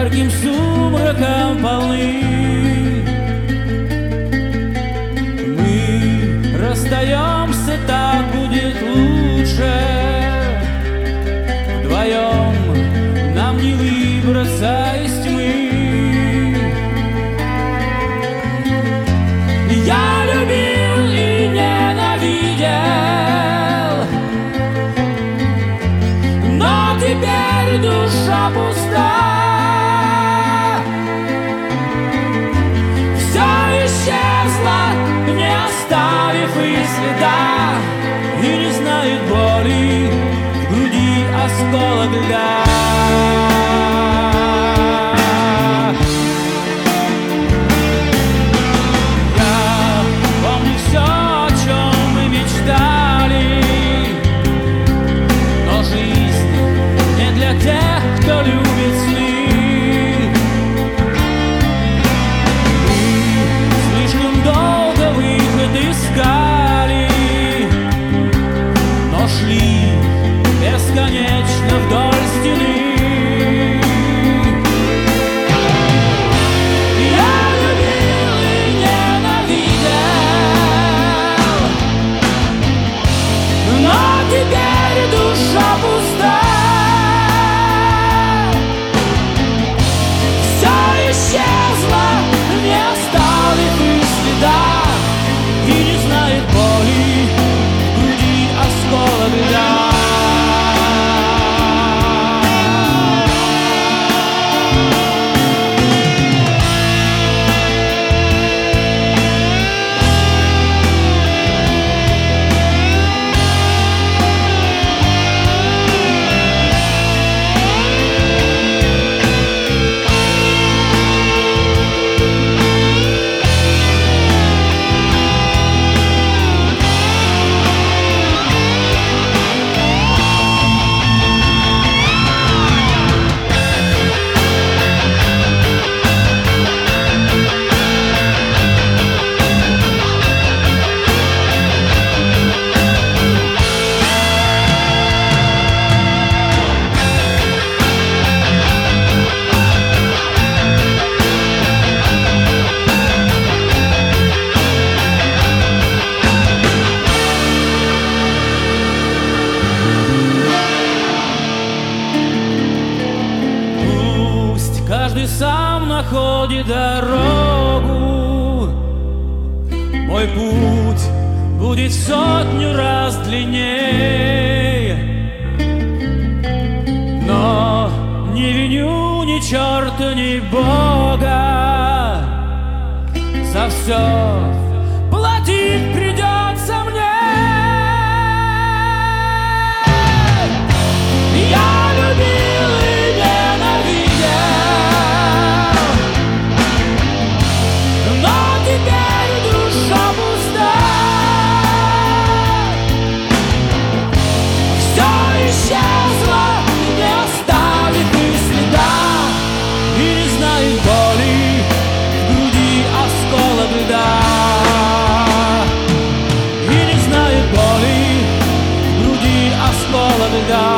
ярким сумраком полны. Мы расстаемся, так будет лучше. Вдвоем нам не выбраться из тьмы. Я любил и ненавидел, но теперь душа пуста. Все исчезло, не оставив и следа, и не знает боли в груди осколок льда. Кто любит сны, мы слишком долго выход искали, но шли бесконечно вдоль стены. Я любил и ненавидел, но теперь душа пуста. Исчезла, не оставив и следа, и не знает боли в груди осколок льда. Каждый сам находит дорогу. Мой путь будет в 100 раз длиннее, но не виню ни черта, ни Бога. За все платить придется мне. Я любил и ненавидел, но теперь душа пуста. Все исчезло, не оставив и следа, и не знает боли в груди осколок льда. И не знает боли в груди осколок льда.